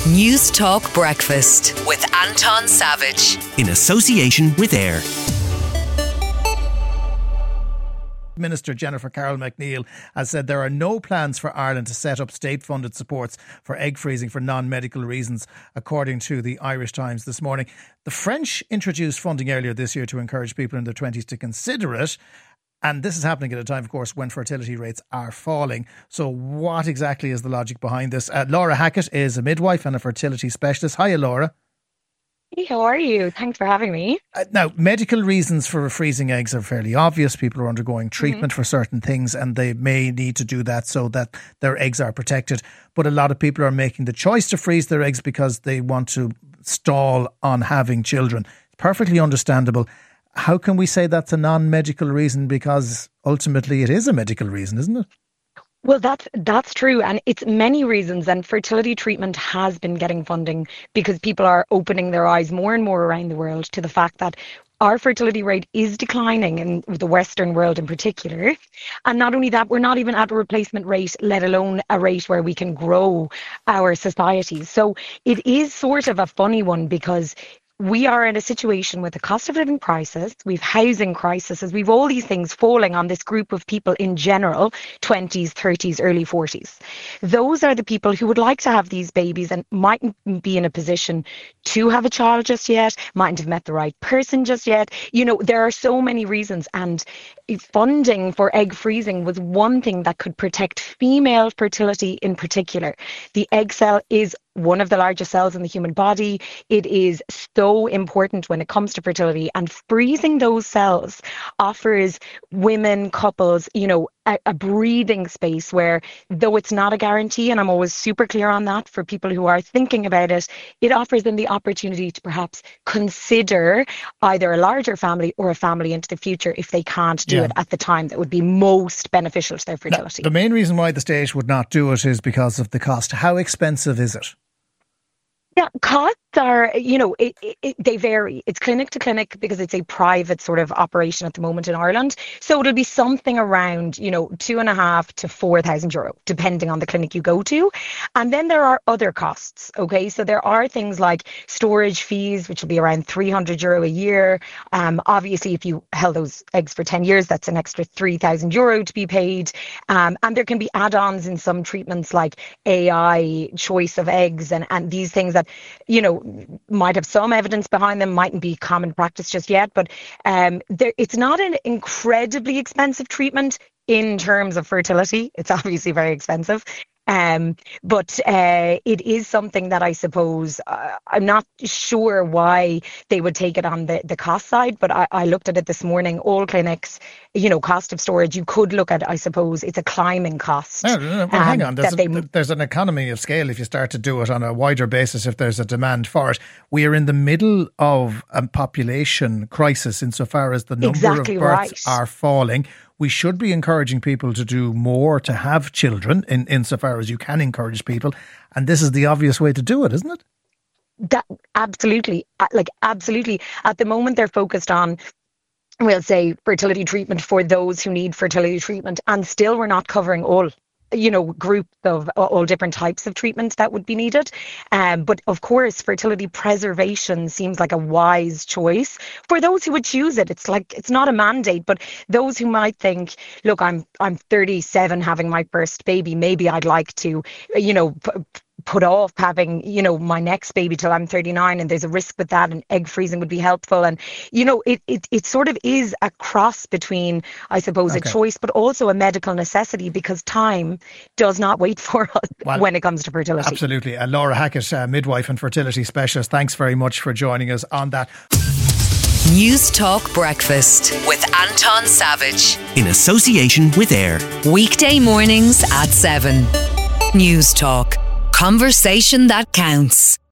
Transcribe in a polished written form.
News Talk Breakfast with Anton Savage. In association with AIR. Minister Jennifer Carroll McNeill has said there are no plans for Ireland to set up state-funded supports for egg freezing for non-medical reasons, according to the Irish Times this morning. The French introduced funding earlier this year to encourage people in their 20s to consider it. And this is happening at a time, of course, when fertility rates are falling. So what exactly is the logic behind this? Laura Hackett is a midwife and a fertility specialist. Hiya, Laura. Hey, how are you? Thanks for having me. Now, medical reasons for freezing eggs are fairly obvious. People are undergoing treatment for certain things and they may need to do that so that their eggs are protected. But a lot of people are making the choice to freeze their eggs because they want to stall on having children. It's perfectly understandable. How can we say that's a non-medical reason? Because ultimately it is a medical reason, isn't it? Well, that's true. And it's many reasons. And fertility treatment has been getting funding because people are opening their eyes more and more around the world to the fact that our fertility rate is declining in the Western world in particular. And not only that, we're not even at a replacement rate, let alone a rate where we can grow our societies. So it is sort of a funny one because we are in a situation with a cost of living crisis, we've housing crises, we've all these things falling on this group of people in general, 20s, 30s, early 40s. Those are the people who would like to have these babies and mightn't be in a position to have a child just yet, mightn't have met the right person just yet. You know, there are so many reasons, and funding for egg freezing was one thing that could protect female fertility in particular. The egg cell is one of the largest cells in the human body. It is so important when it comes to fertility, and freezing those cells offers women, couples, you know, a breathing space where, though it's not a guarantee, and I'm always super clear on that for people who are thinking about it, it offers them the opportunity to perhaps consider either a larger family or a family into the future if they can't do it at the time that would be most beneficial to their fertility. Now, the main reason why the state would not do it is because of the cost. How expensive is it? Yeah, costs are, you know, they vary. It's clinic to clinic because it's a private sort of operation at the moment in Ireland. So it'll be something around, you know, €2,500 to €4,000, depending on the clinic you go to. And then there are other costs. OK, so there are things like storage fees, which will be around €300 a year. Obviously, if you held those eggs for 10 years, that's an extra €3,000 to be paid. And there can be add-ons in some treatments like AI, choice of eggs, and these things that, you know, might have some evidence behind them, mightn't be common practice just yet, but it's not an incredibly expensive treatment in terms of fertility. It's obviously very expensive. But it is something that I suppose I'm not sure why they would take it on the cost side, but I looked at it this morning. All clinics, you know, cost of storage, you could look at, I suppose, it's a climbing cost. Well, hang on, there's an economy of scale if you start to do it on a wider basis if there's a demand for it. We are in the middle of a population crisis insofar as the number of births are falling. We should be encouraging people to do more, to have children, insofar as you can encourage people. And this is the obvious way to do it, isn't it? That absolutely. Absolutely. At the moment, they're focused on, we'll say, fertility treatment for those who need fertility treatment. And still, we're not covering all, you know, groups of all different types of treatments that would be needed. But of course, fertility preservation seems like a wise choice for those who would choose it. It's like, it's not a mandate, but those who might think, look, I'm 37 having my first baby, maybe I'd like to, you know, put off having, you know, my next baby till I'm 39, and there's a risk with that, and egg freezing would be helpful. And, you know, it sort of is a cross between, I suppose, a choice, but also a medical necessity, because time does not wait for us when it comes to fertility. Absolutely. Laura Hackett, midwife and fertility specialist, thanks very much for joining us on that. News Talk Breakfast with Anton Savage. In association with AIR. Weekday mornings at 7. News Talk. Conversation that counts.